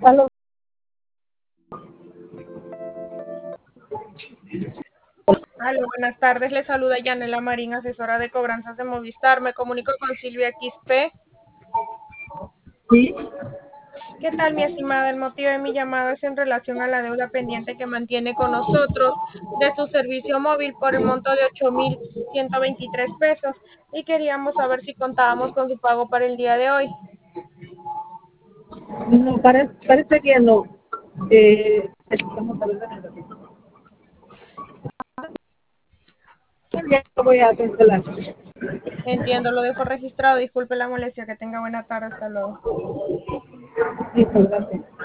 Aló. Aló, buenas tardes. Le saluda Yanela Marín, asesora de cobranzas de Movistar. Me comunico con Silvia XP. Sí, ¿Qué tal, mi estimada? El motivo de mi llamada es en relación a la deuda pendiente que mantiene con nosotros de su servicio móvil por el monto de 8.123 pesos. Y queríamos saber si contábamos con su pago para el día de hoy. no, parece que no. Vamos a ver un ratito. Ya lo voy a cancelar. Entiendo, lo dejo registrado. Disculpe la molestia. Que tenga buena tarde. Hasta luego. Listo, gracias.